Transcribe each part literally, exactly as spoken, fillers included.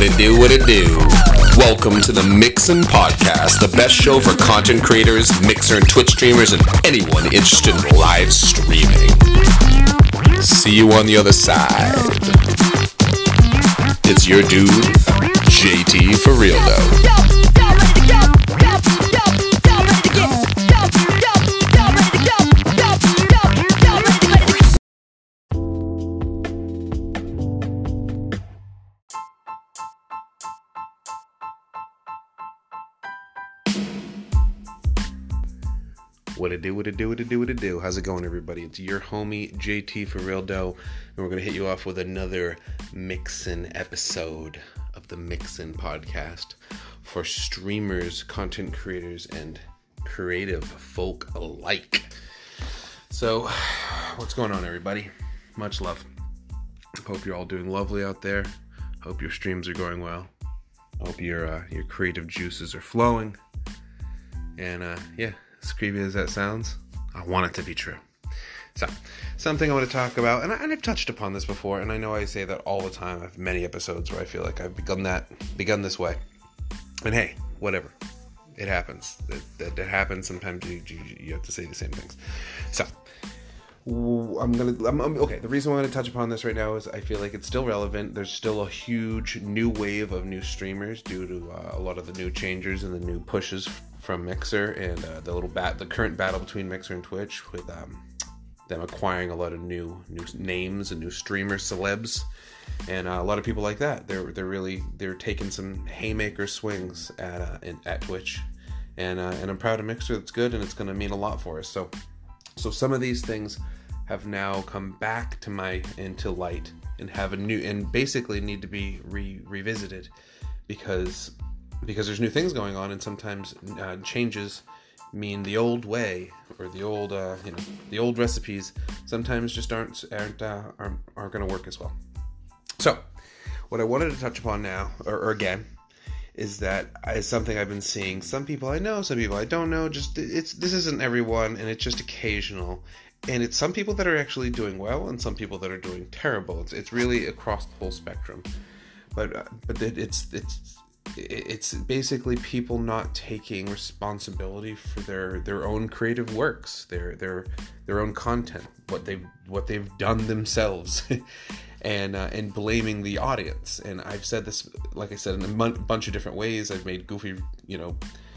What it do, what it do. Welcome to the Mixin' Podcast, the best show for content creators, Mixer and Twitch streamers, and anyone interested in live streaming. See you on the other side. It's your dude, J T for real though. What it do, what it do, what it do, what it do. How's it going, everybody? It's your homie, J T for real dough, and we're going to hit you off with another Mixin' episode of the Mixin' Podcast for streamers, content creators, and creative folk alike. So, what's going on, everybody? Much love. Hope you're all doing lovely out there. Hope your streams are going well. Hope your uh, your creative juices are flowing. And, uh, yeah. As creepy as that sounds, I want it to be true. So, something I want to talk about, and, I, and I've touched upon this before, and I know I say that all the time. I have many episodes where I feel like I've begun that, begun this way. And hey, whatever. It happens. It, it, it happens. Sometimes you, you you have to say the same things. So, I'm gonna. I'm, I'm, okay, the reason why I'm gonna touch upon this right now is I feel like it's still relevant. There's still a huge new wave of new streamers due to uh, a lot of the new changes and the new pushes from Mixer and uh, the little bat, the current battle between Mixer and Twitch, with um, them acquiring a lot of new new names and new streamer celebs, and uh, a lot of people like that. They're they're really they're taking some haymaker swings at uh, in, at Twitch, and uh, and I'm proud of Mixer. That's good, and it's going to mean a lot for us. So so some of these things have now come back to my into light and have a new and basically need to be re, revisited because. Because there's new things going on, and sometimes uh, changes mean the old way or the old, uh, you know, the old recipes sometimes just aren't aren't uh, aren't, aren't going to work as well. So, what I wanted to touch upon now, or, or again, is that is something I've been seeing. Some people I know, some people I don't know. Just it's this isn't everyone, and it's just occasional. And it's some people that are actually doing well, and some people that are doing terrible. It's it's really across the whole spectrum. But uh, but it, it's it's. It's basically people not taking responsibility for their, their own creative works, their their their own content, what they've what they've done themselves, and uh, and blaming the audience. And I've said this, like I said, in a mon- bunch of different ways. I've made goofy, you know,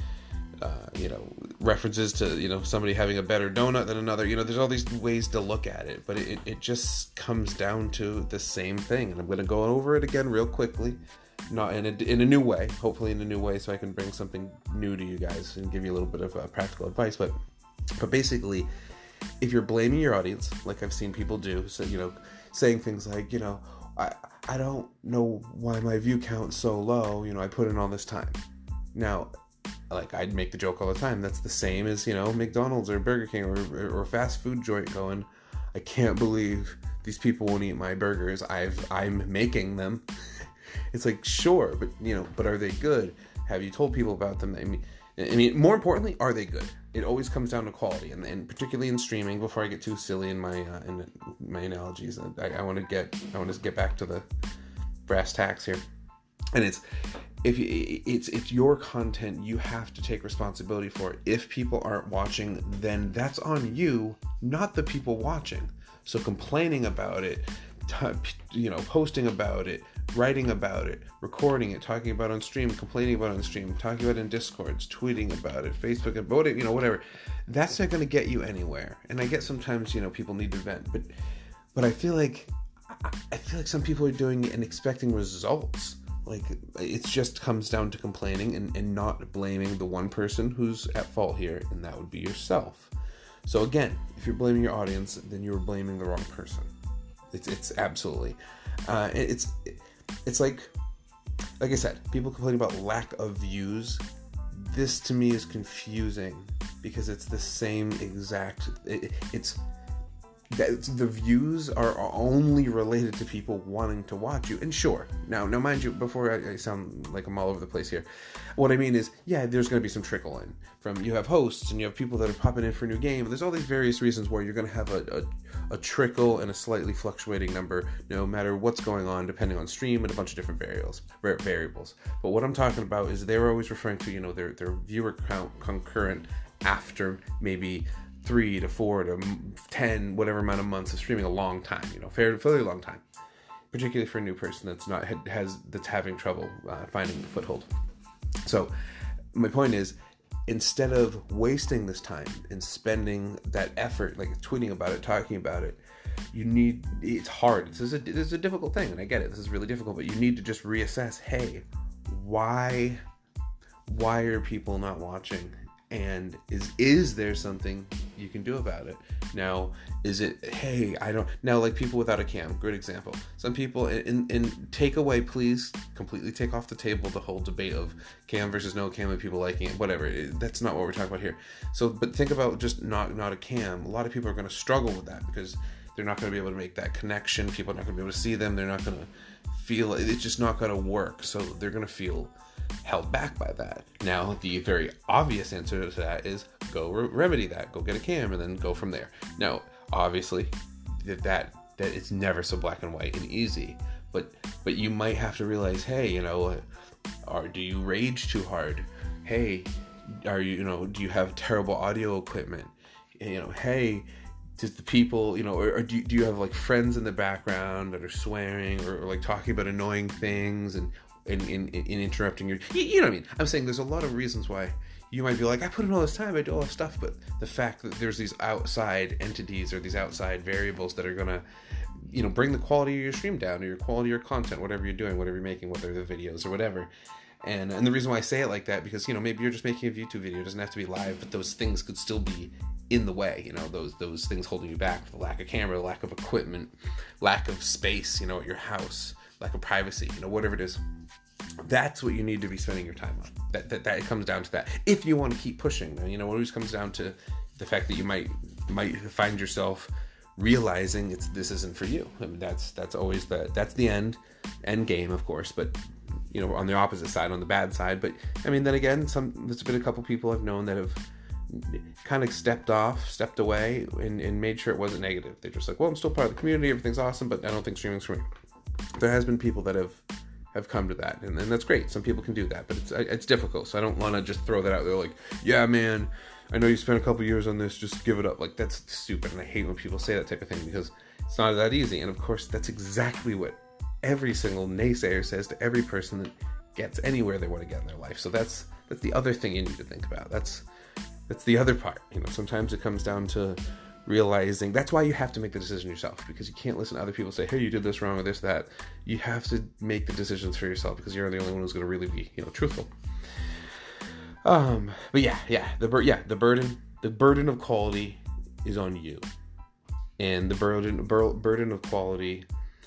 uh, you know, references to you know somebody having a better donut than another. You know, there's all these ways to look at it, but it it just comes down to the same thing. And I'm going to go over it again real quickly. Not in a, in a new way, hopefully in a new way, so I can bring something new to you guys and give you a little bit of uh, practical advice. But, but basically, if you're blaming your audience, like I've seen people do, so you know, saying things like, you know, I I don't know why my view count's so low. You know, I put in all this time. Now, like I'd make the joke all the time. That's the same as you know McDonald's or Burger King or or fast food joint going, I can't believe these people won't eat my burgers. I've I'm making them. It's like, sure, but, you know, but are they good? Have you told people about them? I mean, I mean, more importantly, are they good? It always comes down to quality, and, and particularly in streaming. Before I get too silly in my uh, in my analogies, I, I want to get I want to get back to the brass tacks here. And it's if you, it's it's your content, you have to take responsibility for it. If people aren't watching, then that's on you, not the people watching. So complaining about it, you know, posting about it, writing about it, recording it, talking about it on stream, complaining about it on stream, talking about it in Discords, tweeting about it, Facebook, about it, you know, whatever. That's not going to get you anywhere. And I get sometimes, you know, people need to vent, but but I feel like I feel like some people are doing it and expecting results. Like it just comes down to complaining and, and not blaming the one person who's at fault here, and that would be yourself. So again, if you're blaming your audience, then you're blaming the wrong person. It's it's absolutely, uh, it's it's like, like I said, people complain about lack of views. This to me is confusing because it's the same exact. It, it's that the views are only related to people wanting to watch you. And sure, now, now mind you, before I, I sound like I'm all over the place here, what I mean is, yeah, there's going to be some trickle in from, you have hosts and you have people that are popping in for a new game. There's all these various reasons where you're going to have a, a, a trickle and a slightly fluctuating number, no matter what's going on, depending on stream and a bunch of different variables. variables. But what I'm talking about is they're always referring to, you know, their, their viewer count concurrent after maybe three to four to ten, whatever amount of months of streaming, a long time, you know, fairly, fairly long time, particularly for a new person that's not has that's having trouble uh, finding the foothold. So my point is, instead of wasting this time and spending that effort, like tweeting about it, talking about it, you need, it's hard. This is a, this is a difficult thing, and I get it. This is really difficult, but you need to just reassess, hey, why, why are people not watching? And is is there something you can do about it? Now, is it, hey, I don't, now like people without a cam, great example. Some people, in, in take away, please, completely take off the table the whole debate of cam versus no cam and people liking it, whatever. That's not what we're talking about here. So, but think about just not, not a cam. A lot of people are going to struggle with that because they're not going to be able to make that connection. People are not going to be able to see them. They're not going to feel, it's just not going to work. So they're going to feel held back by that. Now, the very obvious answer to that is go re- remedy that, go get a cam, and then go from there. Now, obviously, that that that it's never so black and white and easy, but but you might have to realize, hey, you know, or do you rage too hard? Hey, are you, you know, do you have terrible audio equipment? You know, hey, does the people, you know, or, or do, do you have like friends in the background that are swearing or, or like talking about annoying things and In, in, in interrupting your, you, you know what I mean? I'm saying there's a lot of reasons why you might be like, I put in all this time, I do all this stuff, but the fact that there's these outside entities or these outside variables that are gonna, you know, bring the quality of your stream down, or your quality of your content, whatever you're doing, whatever you're making, whether they're the videos or whatever. And and the reason why I say it like that, because, you know, maybe you're just making a YouTube video, it doesn't have to be live, but those things could still be in the way, you know, those those things holding you back, the lack of camera, lack of equipment, lack of space, you know, at your house, lack of privacy, you know, whatever it is. That's what you need to be spending your time on. That that, that it comes down to that. If you want to keep pushing, you know, it always comes down to the fact that you might might find yourself realizing it's this isn't for you. I mean, that's that's always the that's the end end game, of course. But you know, on the opposite side, on the bad side. But I mean, then again, some there's been a couple people I've known that have kind of stepped off, stepped away, and, and made sure it wasn't negative. They're just like, well, I'm still part of the community, everything's awesome, but I don't think streaming's for me. There has been people that have have come to that, and, and that's great. Some people can do that, but it's it's difficult. So I don't want to just throw that out there like, yeah, man, I know you spent a couple years on this, just give it up. Like, that's stupid, and I hate when people say that type of thing, because it's not that easy. And of course, that's exactly what every single naysayer says to every person that gets anywhere they want to get in their life. So that's that's the other thing you need to think about. That's that's the other part. You know, sometimes it comes down to realizing that's why you have to make the decision yourself, because you can't listen to other people say, hey, you did this wrong or this, that. You have to make the decisions for yourself, because you're the only one who's going to really be, you know, truthful. Um, but yeah, yeah, the bur- yeah, the burden, the burden of quality is on you, and the burden, bur- burden of quality,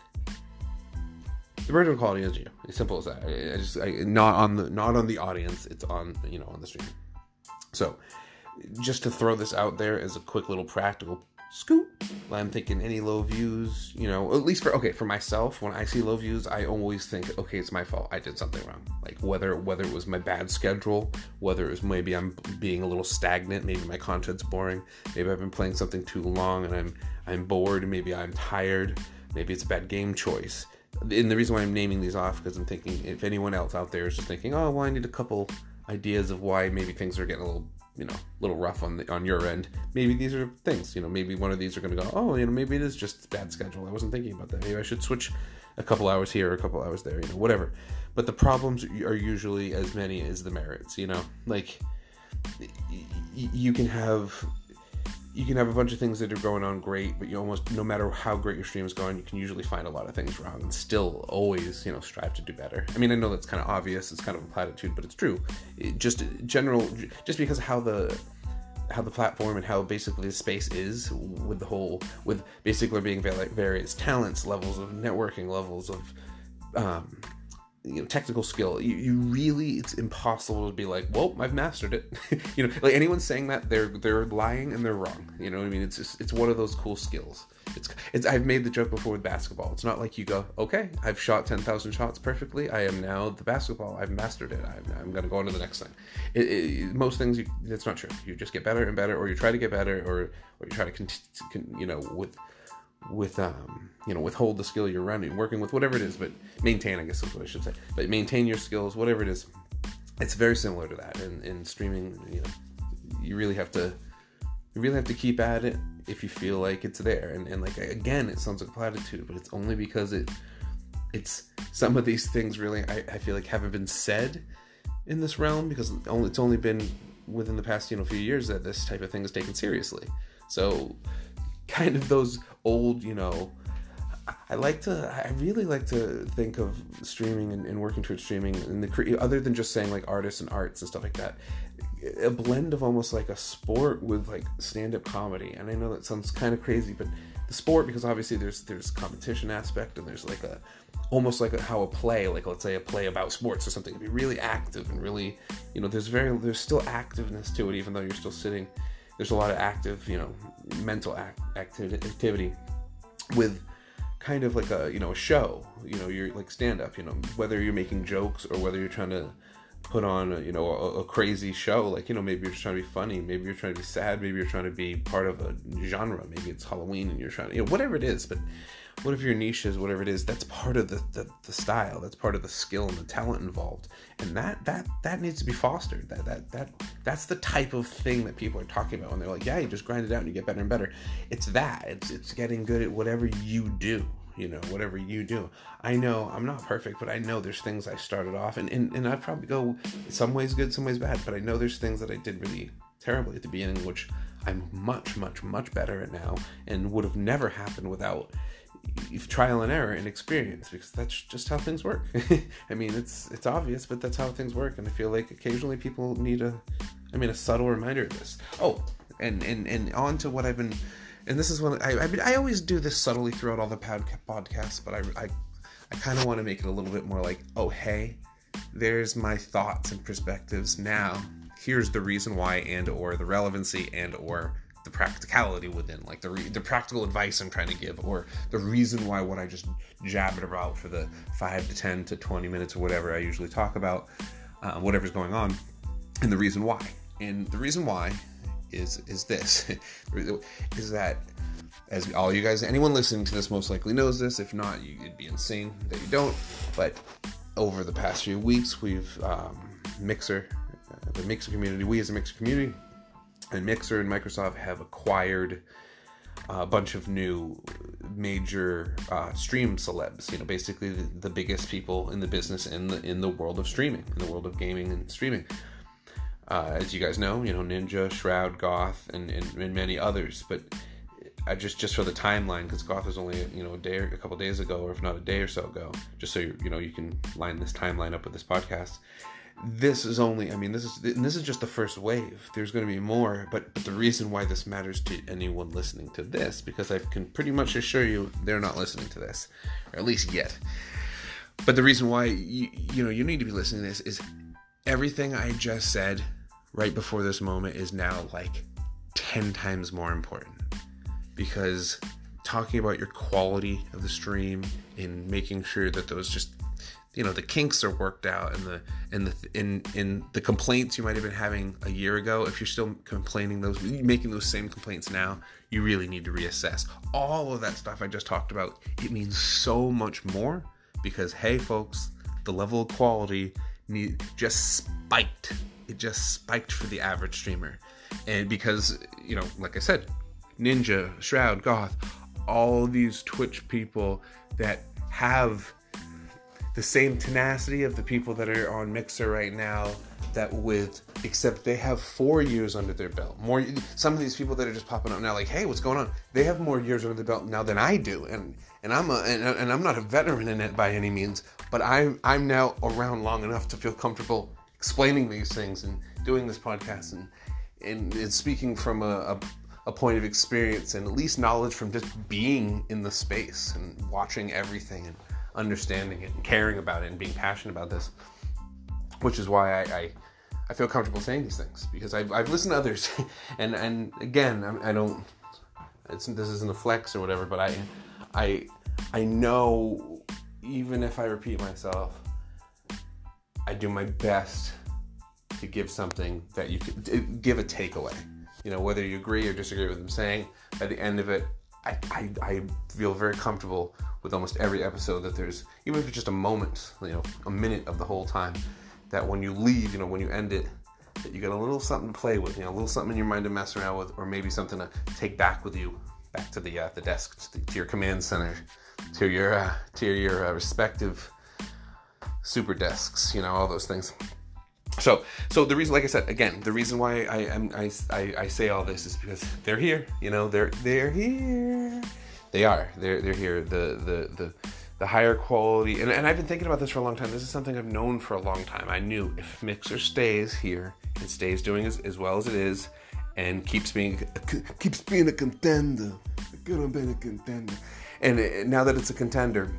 the burden of quality is you. As simple as that. I, I just, I, not on the, not on the audience. It's on, you know, on the stream. So, just to throw this out there as a quick little practical scoop, I'm thinking any low views, you know, at least for, okay, for myself, when I see low views, I always think, okay, it's my fault. I did something wrong. Like whether, whether it was my bad schedule, whether it was maybe I'm being a little stagnant, maybe my content's boring, maybe I've been playing something too long and I'm, I'm bored, maybe I'm tired, maybe it's a bad game choice. And the reason why I'm naming these off, because I'm thinking if anyone else out there is just thinking, oh, well, I need a couple ideas of why maybe things are getting a little, you know, a little rough on the, on your end. Maybe these are things, you know, maybe one of these are going to go, oh, you know, maybe it is just bad schedule. I wasn't thinking about that. Maybe I should switch a couple hours here, or a couple hours there, you know, whatever. But the problems are usually as many as the merits, you know, like y- you can have, you can have a bunch of things that are going on great, but you almost, no matter how great your stream is going, you can usually find a lot of things wrong and still always, you know, strive to do better. I mean, I know that's kind of obvious. It's kind of a platitude, but it's true. It just general, just because of how the, how the platform and how basically the space is with the whole, with basically being various talents, levels of networking, levels of, um, you know, technical skill, you, you really, it's impossible to be like, well, I've mastered it. You know, like anyone saying that, they're they're lying and they're wrong. You know what I mean? It's just, it's one of those cool skills. It's it's I've made the joke before with basketball. It's not like you go, okay, I've shot ten thousand shots perfectly. I am now the basketball. I've mastered it. I'm, I'm going to go on to the next thing. It, it, most things, you, that's not true. You just get better and better, or you try to get better, or or you try to, con- con- you know, with with um you know withhold the skill you're running working with, whatever it is, but maintain, I guess is what I should say, but maintain your skills, whatever it is. It's very similar to that in, in streaming. You know, you really have to you really have to keep at it if you feel like it's there, and, and like, again, it sounds like a platitude, but it's only because it it's some of these things really I, I feel like haven't been said in this realm, because only it's only been within the past, you know, few years that this type of thing is taken seriously. So kind of those old, you know, I like to, I really like to think of streaming and, and working towards streaming, and the other than just saying like artists and arts and stuff like that, a blend of almost like a sport with like stand-up comedy. And I know that sounds kind of crazy, but the sport, because obviously there's there's competition aspect, and there's like a almost like a, how a play, like let's say a play about sports or something, to be really active and really, you know, there's very there's still activeness to it, even though you're still sitting. There's a lot of active, you know, mental act, activity, activity with kind of like a, you know, a show, you know, you're like stand up, you know, whether you're making jokes or whether you're trying to put on, a, you know, a, a crazy show, like, you know, maybe you're just trying to be funny, maybe you're trying to be sad, maybe you're trying to be part of a genre, maybe it's Halloween and you're trying to, you know, whatever it is, but whatever your niche is, whatever it is, that's part of the, the, the style, that's part of the skill and the talent involved. And that, that, that needs to be fostered. That, that, that, that's the type of thing that people are talking about when they're like, yeah, you just grind it out and you get better and better. It's that, it's, it's getting good at whatever you do, you know, whatever you do. I know I'm not perfect, but I know there's things I started off and, and, and I probably go some ways good, some ways bad, but I know there's things that I did really terribly at the beginning, which I'm much, much, much better at now, and would have never happened without trial and error and experience, because that's just how things work. I mean, it's it's obvious, but that's how things work, and I feel like occasionally people need a, I mean, a subtle reminder of this. Oh, and and and on to what I've been, and this is what I I, mean, I always do this subtly throughout all the pod, podcasts, but I I, I kind of want to make it a little bit more like, oh hey, there's my thoughts and perspectives now. Here's the reason why, and or the relevancy, and or the practicality within, like the re- the practical advice I'm trying to give, or the reason why what I just jabbered about for the five to ten to twenty minutes or whatever I usually talk about, uh, whatever's going on, and the reason why. And the reason why is is this, is that, as all you guys, anyone listening to this most likely knows this. If not, you, it'd be insane that you don't. But over the past few weeks, we've um, Mixer, uh, the Mixer community, we as a Mixer community, and Mixer and Microsoft have acquired a bunch of new major uh, stream celebs. You know, basically the, the biggest people in the business in the in the world of streaming, in the world of gaming and streaming. Uh, as you guys know, you know, Ninja, Shroud, Goth, and, and, and many others. But I just just for the timeline, because Goth was only, you know, a day, or a couple days ago, or if not a day or so ago. Just so you you know you can line this timeline up with this podcast. This is only, I mean, this is and this is just the first wave. There's going to be more, but, but the reason why this matters to anyone listening to this, because I can pretty much assure you they're not listening to this, or at least yet. But the reason why you, you know you need to be listening to this is everything I just said right before this moment is now like ten times more important, because talking about your quality of the stream and making sure that those just, you know, the kinks are worked out, and the and the in in the complaints you might have been having a year ago, if you're still complaining those, making those same complaints now, you really need to reassess. All of that stuff I just talked about, it means so much more, because hey folks, the level of quality need just spiked. It just spiked for the average streamer. And because, you know, like I said, Ninja, Shroud, Goth, all these Twitch people that have the same tenacity of the people that are on Mixer right now, that with, except they have four years under their belt. More, some of these people that are just popping up now, like, hey, what's going on? They have more years under their belt now than I do, and and I'm a and, and I'm not a veteran in it by any means, but I'm I'm now around long enough to feel comfortable explaining these things and doing this podcast and and, and speaking from a, a a point of experience and at least knowledge from just being in the space and watching everything and understanding it and caring about it and being passionate about this, which is why I, I, I feel comfortable saying these things, because I've, I've listened to others, and, and again, I, I don't, it's, this isn't a flex or whatever, but I, I, I know, even if I repeat myself, I do my best to give something that you can give a takeaway. You know, whether you agree or disagree with what I'm saying, at the end of it, I, I, I feel very comfortable with almost every episode that there's, even if it's just a moment, you know, a minute of the whole time, that when you leave, you know, when you end it, that you got a little something to play with, you know, a little something in your mind to mess around with, or maybe something to take back with you, back to the uh, the desk, to, the, to your command center, to your uh, to your uh, respective super desks, you know, all those things. So, so the reason, like I said, again, the reason why I am I, I, I say all this is because they're here. You know, they're they're here. They are. They're they're here. The the the the higher quality, and, and I've been thinking about this for a long time. This is something I've known for a long time. I knew if Mixer stays here and stays doing as, as well as it is, and keeps being keeps being a contender, gonna be a contender, and it, now that it's a contender,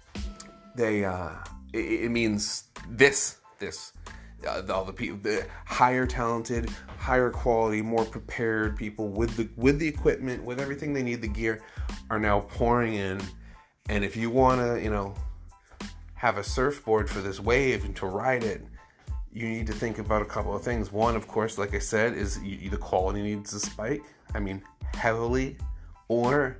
they uh, it, it means this this. Uh, all the people, the higher talented, higher quality, more prepared people with the with the equipment, with everything they need, the gear, are now pouring in. And if you want to, you know, have a surfboard for this wave and to ride it, you need to think about a couple of things. One, of course, like I said, is you, the quality needs to spike. I mean, heavily, or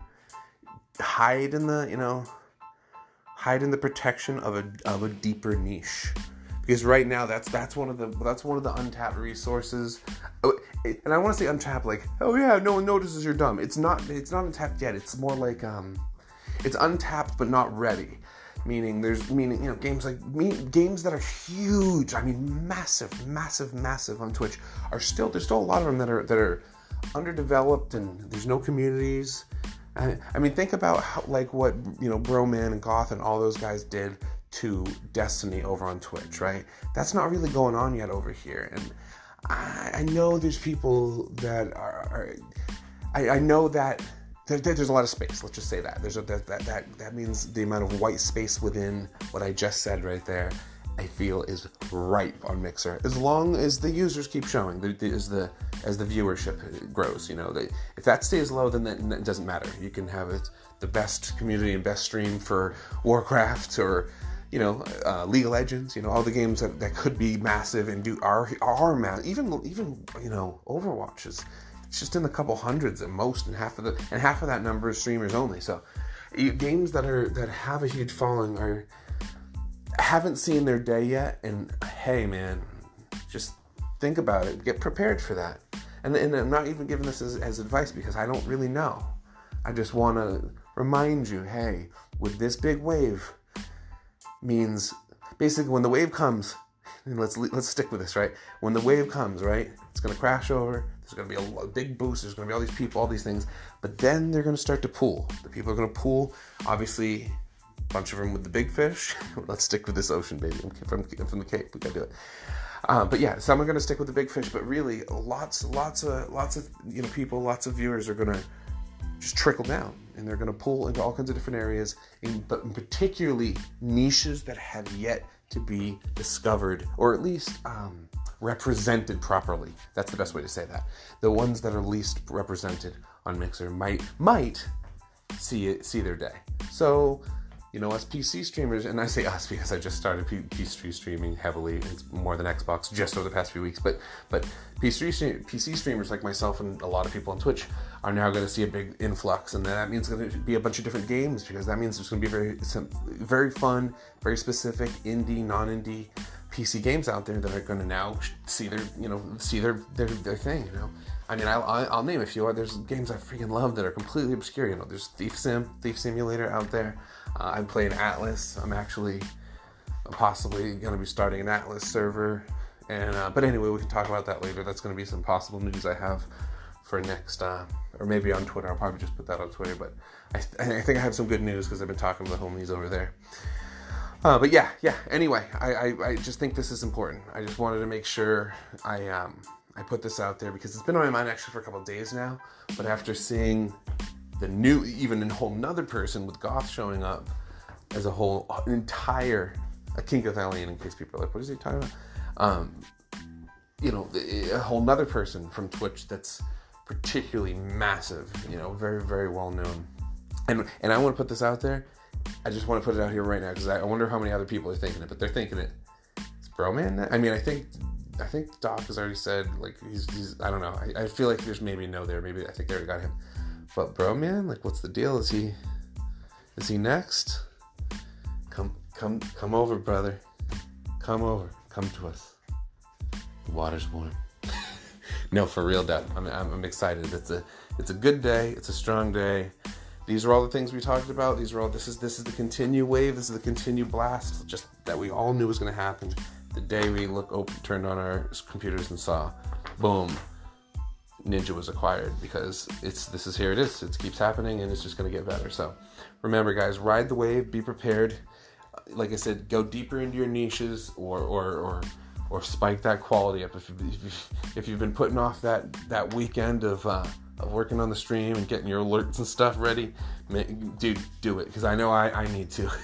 hide in the, you know, hide in the protection of a of a deeper niche. Because right now, that's that's one of the that's one of the untapped resources, and I want to say untapped like, oh yeah, no one notices you're dumb. It's not it's not untapped yet. It's more like um, it's untapped but not ready. Meaning there's meaning you know games like me, games that are huge. I mean, massive, massive, massive on Twitch are still there's still a lot of them that are that are underdeveloped, and there's no communities. I, I mean, think about how, like what you know Broman and Goth and all those guys did to Destiny over on Twitch, right? That's not really going on yet over here. And I, I know there's people that are, are I, I know that there, there's a lot of space. Let's just say that. There's a, that, that, that, that means the amount of white space within what I just said right there, I feel is ripe on Mixer. As long as the users keep showing, the, the, as the as the viewership grows, you know, they, if that stays low, then that, that doesn't matter. You can have it the best community and best stream for Warcraft or you know, uh, League of Legends, you know, all the games that, that could be massive and do are are massive. Even even you know, Overwatch is it's just in the couple hundreds at most, and half of the and half of that number is streamers only. So, you, games that are that have a huge following are haven't seen their day yet. And hey, man, just think about it. Get prepared for that. And and I'm not even giving this as, as advice because I don't really know. I just want to remind you, hey, with this big wave. Means basically when the wave comes, and let's let's stick with this, right? When the wave comes, right, it's going to crash over. There's going to be a, a big boost. There's going to be all these people, all these things. But then they're going to start to pool. The people are going to pool. Obviously, a bunch of them with the big fish. Let's stick with this ocean, baby. I'm from, I'm from the Cape. We got to do it. Uh, but yeah, some are going to stick with the big fish. But really, lots, lots of, lots of, you know, people, lots of viewers are going to just trickle down. And they're going to pull into all kinds of different areas, in, but particularly niches that have yet to be discovered, or at least um, represented properly. That's the best way to say that. The ones that are least represented on Mixer might might see it see their day. So, you know, us P C streamers, and I say us because I just started P- PC streaming heavily. It's more than Xbox just over the past few weeks, but but P C P C streamers like myself and a lot of people on Twitch are now going to see a big influx, and that means it's going to be a bunch of different games because that means there's going to be very very fun, very specific indie, non-indie P C games out there that are going to now see their you know see their their, their thing. You know, I mean, I'll I'll name a few. There's games I freaking love that are completely obscure. You know, there's Thief Sim, Thief Simulator out there. Uh, I'm playing Atlas. I'm actually possibly going to be starting an Atlas server. And uh, but anyway, we can talk about that later. That's going to be some possible news I have for next, uh, or maybe on Twitter. I'll probably just put that on Twitter. But I, th- I think I have some good news because I've been talking to the homies over there. Uh, but yeah, yeah. Anyway, I, I, I just think this is important. I just wanted to make sure I um I put this out there because it's been on my mind actually for a couple of days now. But after seeing the new, even a whole nother person with Goth showing up, as a whole, an entire, a Kinkothellian, in case people are like, what is he talking about? Um, you know, a whole nother person from Twitch that's particularly massive, you know, very, very well known. And and I want to put this out there. I just want to put it out here right now because I wonder how many other people are thinking it, but they're thinking it. It's Broman. I mean, I think I think Doc has already said, like, he's, he's I don't know. I, I feel like there's maybe no there. Maybe I think they already got him. But Broman, like, what's the deal? Is he is he next? Come come come over, brother. Come over. Come to us. The water's warm. No, for real, Dad. I'm, I'm I'm excited. It's a it's a good day. It's a strong day. These are all the things we talked about. These are all. This is this is the continue wave. This is the continue blast. Just that we all knew was going to happen. The day we look open, turned on our computers and saw, boom, Ninja was acquired, because it's this is here it is. It keeps happening and it's just going to get better. So remember, guys, ride the wave. Be prepared. Like I said, go deeper into your niches, or or or. or spike that quality up. If, you, if, you, if you've been putting off that, that weekend of uh, of working on the stream and getting your alerts and stuff ready, dude, do it. Because I know I, I need to.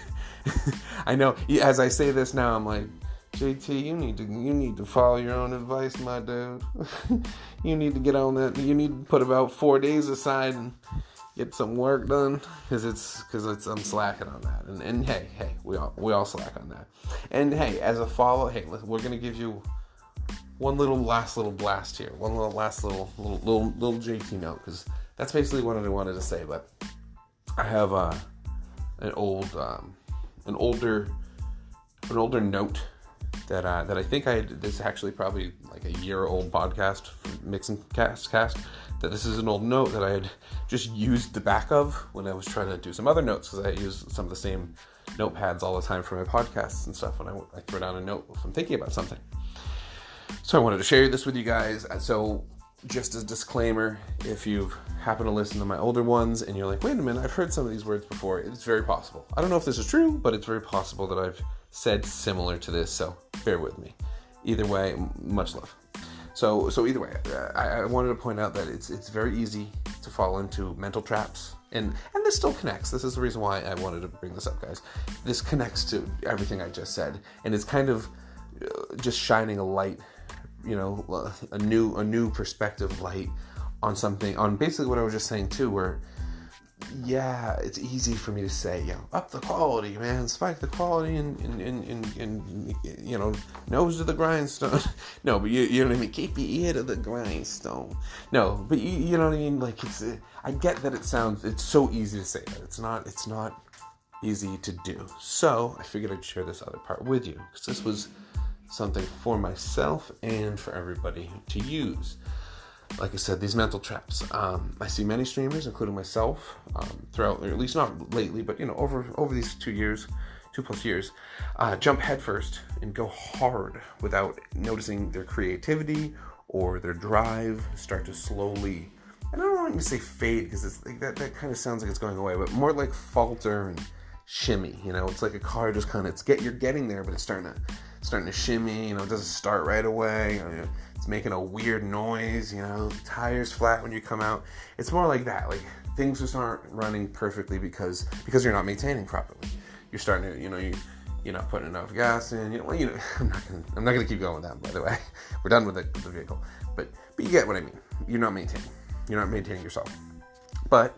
I know, as I say this now, I'm like, J T, you need to you need to follow your own advice, my dude. You need to get on that. You need to put about four days aside and get some work done, because it's because it's I'm slacking on that. And and hey, hey, we all we all slack on that. And hey, as a follow, hey, we're gonna give you one little last little blast here, one little last little little little, little J T note, because that's basically what I wanted to say. But I have uh, an old, um, an older, an older note that uh, that I think I this is actually probably like a year old podcast for Mix and Cast Cast. That this is an old note that I had just used the back of when I was trying to do some other notes, because I use some of the same notepads all the time for my podcasts and stuff when I, I throw down a note if I'm thinking about something. So I wanted to share this with you guys. So just as a disclaimer, if you happen to listen to my older ones and you're like, wait a minute, I've heard some of these words before, it's very possible. I don't know if this is true, but it's very possible that I've said similar to this, so bear with me. Either way, much love. So, so either way, uh, I, I wanted to point out that it's it's very easy to fall into mental traps, and and this still connects. This is the reason why I wanted to bring this up, guys. This connects to everything I just said, and it's kind of uh, just shining a light, you know, a new a new perspective light on something, on basically what I was just saying too, where yeah, it's easy for me to say, you know, up the quality, man, spike the quality, and, and, and, and, and you know, nose to the grindstone. No, but you, you know what I mean? Keep your ear to the grindstone. No, but you, you know what I mean? Like, it's, uh, I get that it sounds, it's so easy to say that. It's not, it's not easy to do. So I figured I'd share this other part with you, because this was something for myself and for everybody to use. Like I said, these mental traps. Um, I see many streamers, including myself, um, throughout, or at least not lately, but you know, over over these two years, two plus years, uh, jump headfirst and go hard without noticing their creativity or their drive start to slowly. And I don't want to say fade, because it's like that. That kind of sounds like it's going away, but more like falter and shimmy. You know, it's like a car just kind of it's get you're getting there, but it's starting to starting to shimmy. You know, it doesn't start right away. You know, it's making a weird noise, you know, tires flat when you come out. It's more like that. Like, things just aren't running perfectly because because you're not maintaining properly. You're starting to, you know, you you're not putting enough gas in. You know, well, you know, I'm not gonna I'm not gonna keep going with that. By the way, we're done with the, with the vehicle. But but you get what I mean. You're not maintaining. You're not maintaining yourself. But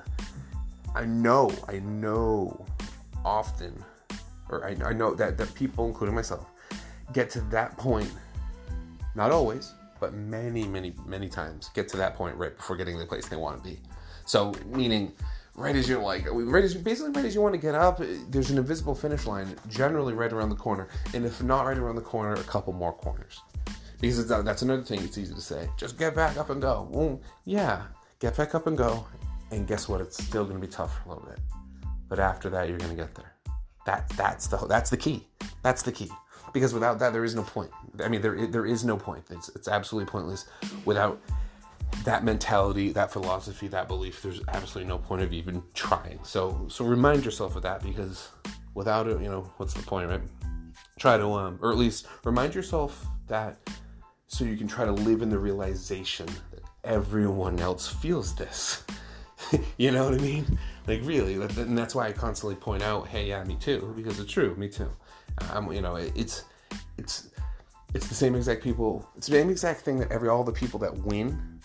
I know, I know, often, or I, I know that that people, including myself, get to that point. Not always, but many, many, many times get to that point right before getting to the place they want to be. So, meaning, right as you're like, right as you, basically right as you want to get up, there's an invisible finish line, generally right around the corner. And if not right around the corner, a couple more corners. Because it's, that's another thing it's easy to say. Just get back up and go. Well, yeah, get back up and go. And guess what? It's still going to be tough for a little bit. But after that, you're going to get there. That, that's the, that's the key. That's the key. Because without that, there is no point. I mean, there there is no point. It's it's absolutely pointless without that mentality, that philosophy, that belief. There's absolutely no point of even trying. So so remind yourself of that, because without it, you know, what's the point, right? Try to, um, or at least remind yourself that, so you can try to live in the realization that everyone else feels this. You know what I mean? Like, really, and that's why I constantly point out, hey, yeah, me too, because it's true, me too. Um, you know, it's, it's, it's the same exact people, it's the same exact thing that every, all the people that win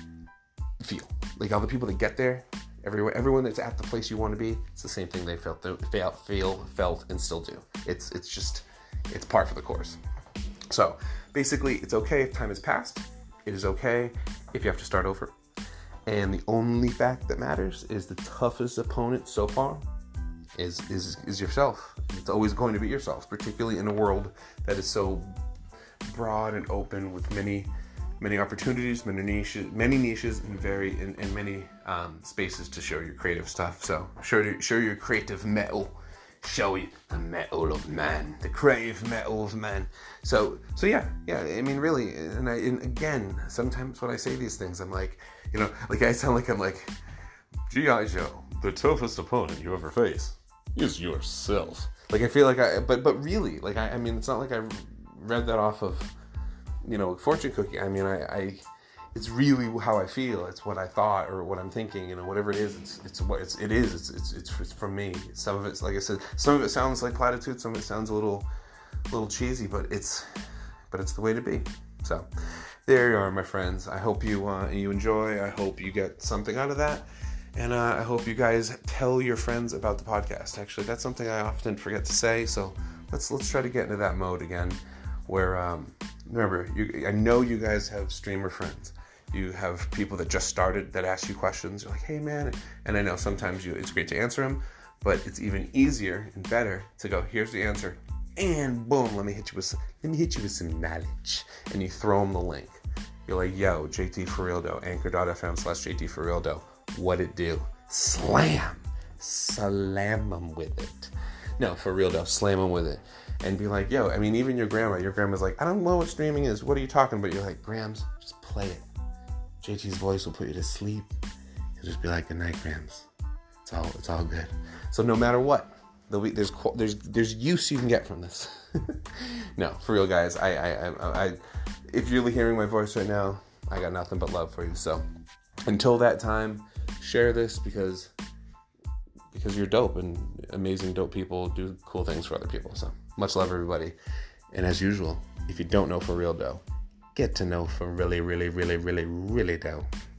feel. Like, all the people that get there, everyone, everyone that's at the place you want to be, it's the same thing they felt, feel, feel, felt, and still do. It's, it's just, it's par for the course. So, basically, it's okay if time has passed. It is okay if you have to start over. And the only fact that matters is the toughest opponent so far is is is yourself. It's always going to be yourself, particularly in a world that is so broad and open with many many opportunities, many niches, many niches, and very and, and many um, spaces to show your creative stuff. So show your, show your creative metal. Show you the metal of man, the creative metal of man. So, so yeah, yeah. I mean, really, and, I, and again, sometimes when I say these things, I'm like, you know, like I sound like I'm like, G I. Joe, the toughest opponent you ever face is yourself. Like I feel like I, but but really, like I, I mean, it's not like I read that off of, you know, fortune cookie. I mean, I, I, it's really how I feel. It's what I thought or what I'm thinking. You know, whatever it is, it's it's what it's it is. It's it's it's, it's from me. Some of it's like I said. Some of it sounds like platitude. Some of it sounds a little, a little cheesy. But it's, but it's the way to be. So, there you are, my friends. I hope you uh, you enjoy. I hope you get something out of that, and uh, I hope you guys tell your friends about the podcast. Actually, that's something I often forget to say. So let's let's try to get into that mode again, where um, remember, you. I know you guys have streamer friends. You have people that just started that ask you questions. You're like, hey, man. And I know sometimes you it's great to answer them, but it's even easier and better to go, here's the answer. And boom, let me hit you with some, let me hit you with some knowledge. And you throw them the link. You're like, yo, J T for real though. Anchor.fm slash JT for real though. What it do? Slam. Slam them with it. No, for real though. Slam them with it. And be like, yo, I mean, even your grandma, your grandma's like, I don't know what streaming is. What are you talking about? You're like, Grams, just play it. J T's voice will put you to sleep. He'll just be like, good night, Grams. It's all, it's all good. So no matter what, there's there's there's use you can get from this. No, for real, guys. I, I I I if you're hearing my voice right now, I got nothing but love for you. So until that time, share this because because you're dope and amazing dope people do cool things for other people. So much love, everybody. And as usual, if you don't know for real though, get to know for really, really, really, really, really though.